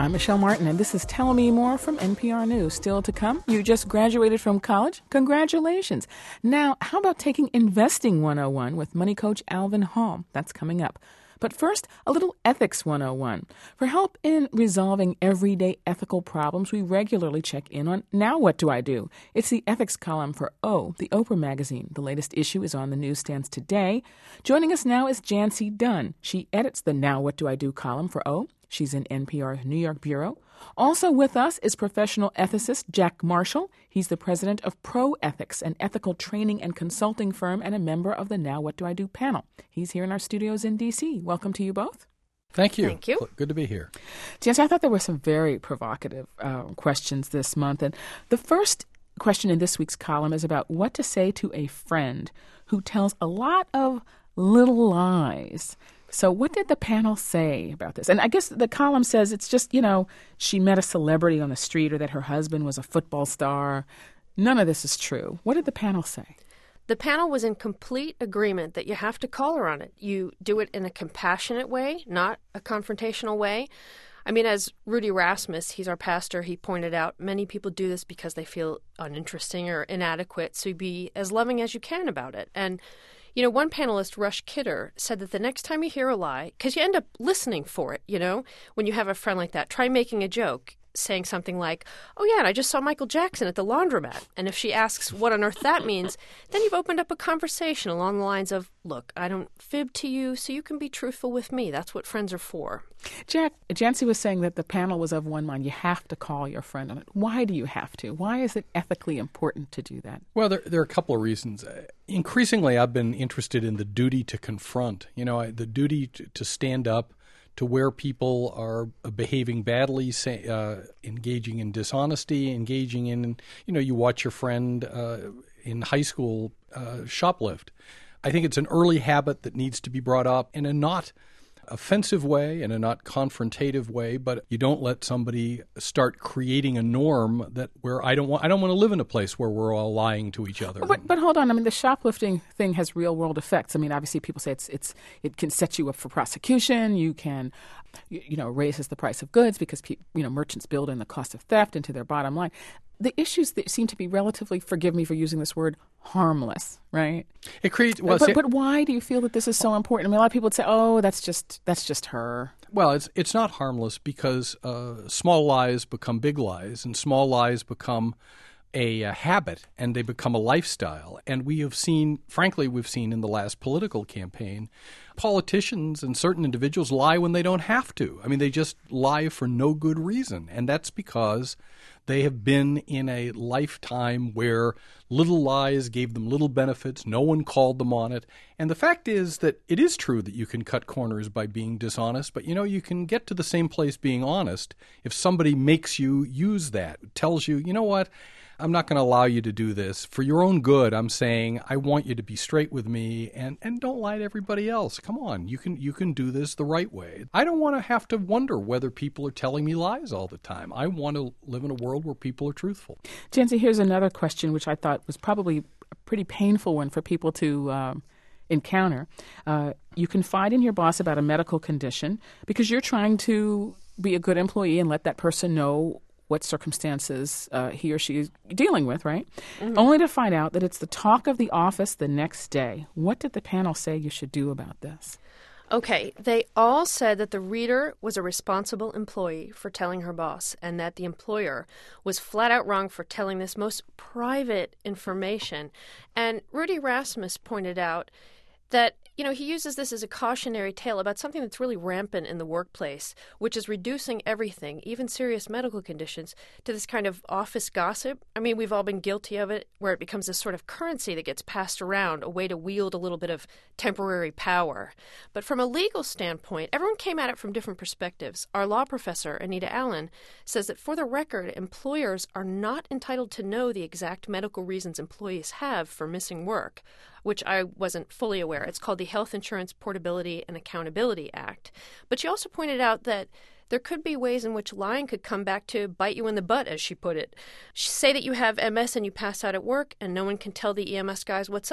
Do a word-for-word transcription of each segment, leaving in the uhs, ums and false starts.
I'm Michelle Martin, and this is Tell Me More from N P R News. Still to come, you just graduated from college? Congratulations. Now, how about taking Investing one oh one with money coach Alvin Hall? That's coming up. But first, a little Ethics one oh one. For help in resolving everyday ethical problems, we regularly check in on Now What Do I Do? It's the ethics column for O, the Oprah magazine. The latest issue is on the newsstands today. Joining us now is Jancy Dunn. She edits the Now What Do I Do column for O. She's in N P R's New York bureau. Also with us is professional ethicist Jack Marshall. He's the president of ProEthics, an ethical training and consulting firm, and a member of the Now What Do I Do panel. He's here in our studios in D C. Welcome to you both. Thank you. Thank you. Good to be here. Jancy, I thought there were some very provocative uh, questions this month. And the first question in this week's column is about what to say to a friend who tells a lot of little lies. So what did the panel say about this? And I guess the column says it's just, you know, she met a celebrity on the street or that her husband was a football star. None of this is true. What did the panel say? The panel was in complete agreement that you have to call her on it. You do it in a compassionate way, not a confrontational way. I mean, as Rudy Rasmus, he's our pastor, he pointed out, many people do this because they feel uninteresting or inadequate. So be as loving as you can about it. And you know, one panelist, Rush Kidder, said that the next time you hear a lie, because you end up listening for it, you know, when you have a friend like that, try making a joke, saying something like, oh, yeah, and I just saw Michael Jackson at the laundromat. And if she asks what on earth that means, then you've opened up a conversation along the lines of, look, I don't fib to you, so you can be truthful with me. That's what friends are for. Jack, Jancy was saying that the panel was of one mind. You have to call your friend on it. Why do you have to? Why is it ethically important to do that? Well, there, there are a couple of reasons. Increasingly, I've been interested in the duty to confront, you know, the duty to, to stand up to where people are behaving badly, say, uh, engaging in dishonesty, engaging in, you know, you watch your friend uh, in high school uh, shoplift. I think it's an early habit that needs to be brought up in a not offensive way, in a not confrontative way, but you don't let somebody start creating a norm that where I don't want I don't want to live in a place where we're all lying to each other. Well, but but hold on, I mean the shoplifting thing has real world effects. I mean obviously people say it's it's it can set you up for prosecution. You can you, you know raises the price of goods because pe- you know merchants build in the cost of theft into their bottom line. The issues that seem to be relatively, forgive me for using this word, harmless, right? It creates. Well, but, but why do you feel that this is so important? I mean, a lot of people would say, "Oh, that's just that's just her." Well, it's it's not harmless because uh, small lies become big lies, and small lies become a, a habit, and they become a lifestyle. And we have seen, frankly, we've seen in the last political campaign, politicians and certain individuals lie when they don't have to. I mean, they just lie for no good reason, and that's because they have been in a lifetime where little lies gave them little benefits. No one called them on it. And the fact is that it is true that you can cut corners by being dishonest, but, you know, you can get to the same place being honest if somebody makes you use that, tells you, you know what, I'm not going to allow you to do this. For your own good, I'm saying I want you to be straight with me and, and don't lie to everybody else. Come on, you can you can do this the right way. I don't want to have to wonder whether people are telling me lies all the time. I want to live in a world where people are truthful. Jancy, here's another question which I thought was probably a pretty painful one for people to um, encounter. Uh, you confide in your boss about a medical condition because you're trying to be a good employee and let that person know what circumstances uh, he or she is dealing with, right? Mm-hmm. Only to find out that it's the talk of the office the next day. What did the panel say you should do about this? Okay, they all said that the reader was a responsible employee for telling her boss and that the employer was flat out wrong for telling this most private information. And Rudy Rasmus pointed out that, you know, he uses this as a cautionary tale about something that's really rampant in the workplace, which is reducing everything, even serious medical conditions, to this kind of office gossip. I mean, we've all been guilty of it, where it becomes this sort of currency that gets passed around, a way to wield a little bit of temporary power. But from a legal standpoint, everyone came at it from different perspectives. Our law professor, Anita Allen, says that for the record, employers are not entitled to know the exact medical reasons employees have for missing work, which I wasn't fully aware. It's called the Health Insurance Portability and Accountability Act. But she also pointed out that there could be ways in which lying could come back to bite you in the butt, as she put it. Say that you have M S and you pass out at work and no one can tell the E M S guys what's up.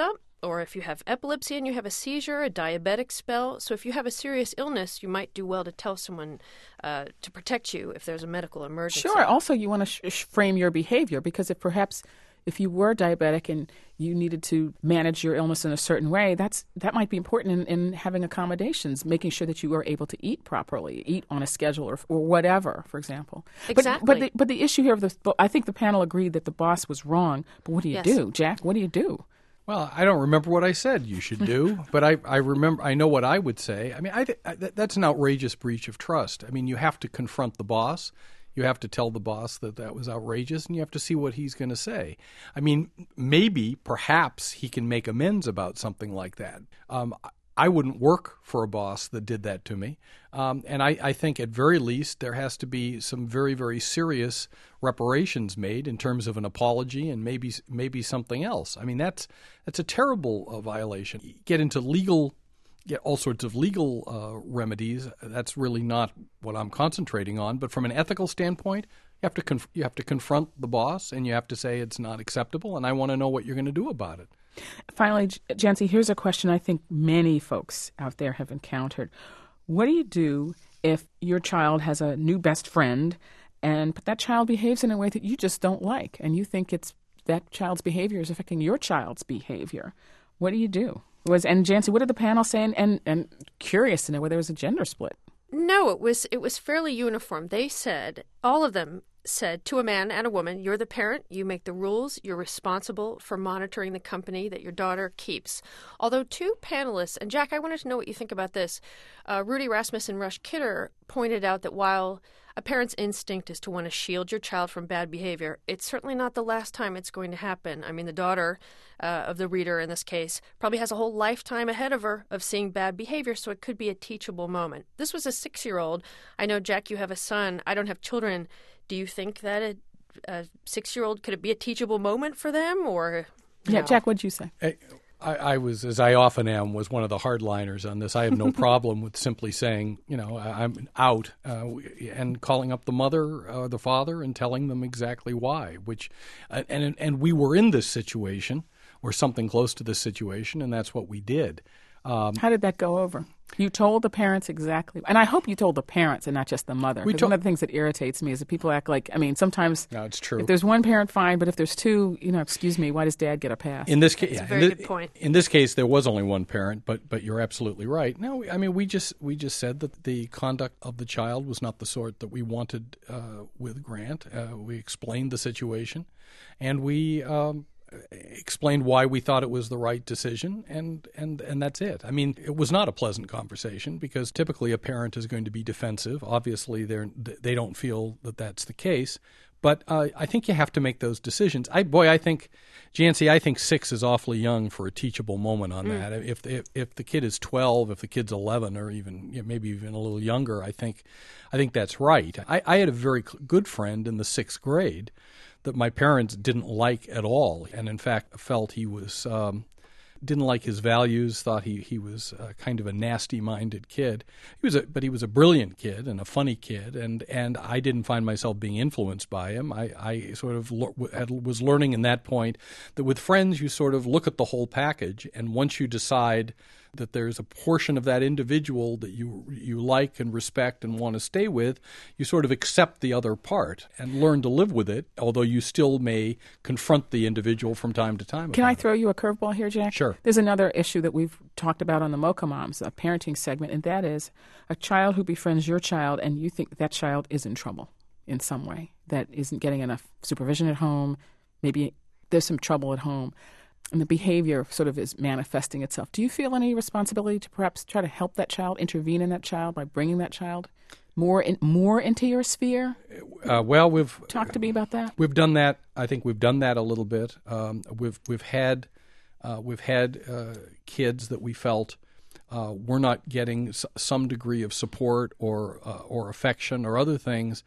or if you have epilepsy and you have a seizure, a diabetic spell. So if you have a serious illness, you might do well to tell someone uh, to protect you if there's a medical emergency. Sure. Also, you want to sh- sh- frame your behavior, because if perhaps if you were diabetic and you needed to manage your illness in a certain way, that's that might be important in, in having accommodations, making sure that you are able to eat properly, eat on a schedule or, or whatever, for example. Exactly. But, but, the, but the issue here, of the, I think the panel agreed that the boss was wrong, but what do you Yes. do? Jack, what do you do? Well, I don't remember what I said you should do, but I, I remember, I know what I would say. I mean, I, I, that's an outrageous breach of trust. I mean, you have to confront the boss. You have to tell the boss that that was outrageous, and you have to see what he's going to say. I mean, maybe, perhaps, he can make amends about something like that. Um, I wouldn't work for a boss that did that to me. Um, and I, I think at very least there has to be some very, very serious reparations made in terms of an apology and maybe maybe something else. I mean, that's that's a terrible uh, violation. You get into legal Get all sorts of legal uh, remedies. That's really not what I'm concentrating on. But from an ethical standpoint, you have to conf- you have to confront the boss, and you have to say it's not acceptable, and I want to know what you're going to do about it. Finally, Jancy, here's a question I think many folks out there have encountered. What do you do if your child has a new best friend, and but that child behaves in a way that you just don't like, and you think it's that child's behavior is affecting your child's behavior? What do you do? Was and Jancy, what did the panel say? And, and and curious to know whether there was a gender split. No, it was it was fairly uniform. They said, all of them said to a man and a woman, you're the parent, you make the rules, you're responsible for monitoring the company that your daughter keeps. Although two panelists, and Jack, I wanted to know what you think about this. Uh, Rudy Rasmus and Rush Kidder pointed out that while a parent's instinct is to want to shield your child from bad behavior, it's certainly not the last time it's going to happen. I mean, the daughter uh, of the reader in this case probably has a whole lifetime ahead of her of seeing bad behavior, so it could be a teachable moment. This was a six-year-old. I know, Jack, you have a son. I don't have children. Do you think that a, a six-year-old, could it be a teachable moment for them? Or Yeah, no? Jack, what'd you say? I, I, I was, as I often am, was one of the hardliners on this. I have no problem with simply saying, you know, I, I'm out uh, and calling up the mother or the father and telling them exactly why. Which, uh, and and we were in this situation or something close to this situation, and that's what we did. Um, How did that go over? You told the parents exactly, and I hope you told the parents and not just the mother. Because told- one of the things that irritates me is that people act like, I mean, sometimes no, it's true. if there's one parent, fine, but if there's two, you know, excuse me, why does dad get a pass? In this case, That's a yeah, very in, thi- good point. in this case, there was only one parent, but but you're absolutely right. No, I mean we just we just said that the conduct of the child was not the sort that we wanted uh, with Grant. Uh, we explained the situation, and we um, explained why we thought it was the right decision, and, and, and that's it. I mean, it was not a pleasant conversation because typically a parent is going to be defensive. Obviously, they're, they don't feel that that's the case. But uh, I think you have to make those decisions. I boy, I think, Jancy, I think six is awfully young for a teachable moment on Mm. that. If, if if the kid is twelve, if the kid's eleven, or even you know, maybe even a little younger, I think, I think that's right. I, I had a very good friend in the sixth grade that my parents didn't like at all, and in fact felt he was um, didn't like his values, thought he he was uh, kind of a nasty-minded kid. He was a, but he was a brilliant kid and a funny kid, and, and I didn't find myself being influenced by him. I, I sort of lo- had, was learning in that point that with friends you sort of look at the whole package, and once you decide that there's a portion of that individual that you you like and respect and want to stay with, you sort of accept the other part and learn to live with it, although you still may confront the individual from time to time. Can I throw you a curveball here, Jack? Sure. There's another issue that we've talked about on the Mocha Moms, a parenting segment, and that is a child who befriends your child and you think that child is in trouble in some way, that isn't getting enough supervision at home, maybe there's some trouble at home, and the behavior sort of is manifesting itself. Do you feel any responsibility to perhaps try to help that child, intervene in that child by bringing that child more in, more into your sphere? Uh, well, we've Talk to me about that. We've done that. I think we've done that a little bit. Um, we've we've had uh, we've had uh, kids that we felt uh, were not getting s- some degree of support or uh, or affection or other things,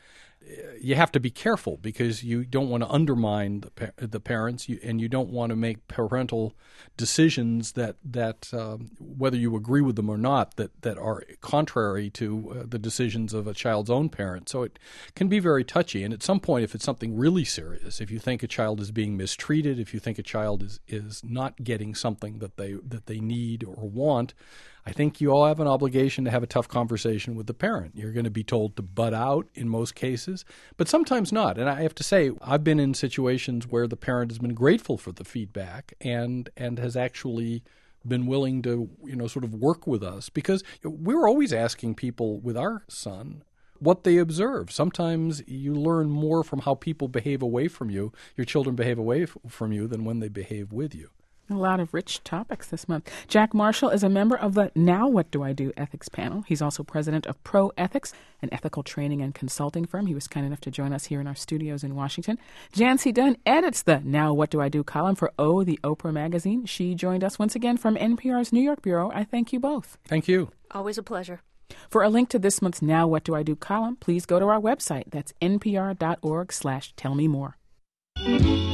you have to be careful because you don't want to undermine the, pa- the parents you, and you don't want to make parental decisions that, that um, whether you agree with them or not, that, that are contrary to uh, the decisions of a child's own parent. So it can be very touchy. And at some point, if it's something really serious, if you think a child is being mistreated, if you think a child is, is not getting something that they that they need or want, I think you all have an obligation to have a tough conversation with the parent. You're going to be told to butt out in most cases, but sometimes not. And I have to say, I've been in situations where the parent has been grateful for the feedback and and has actually been willing to, you know, sort of work with us, because we're always asking people with our son what they observe. Sometimes you learn more from how people behave away from you, your children behave away f- from you, than when they behave with you. A lot of rich topics this month. Jack Marshall is a member of the Now What Do I Do ethics panel. He's also president of Pro Ethics, an ethical training and consulting firm. He was kind enough to join us here in our studios in Washington. Jancy Dunn edits the Now What Do I Do column for O, the Oprah magazine. She joined us once again from N P R's New York bureau. I thank you both. Thank you. Always a pleasure. For a link to this month's Now What Do I Do column, please go to our website. That's npr.org slash tell me more.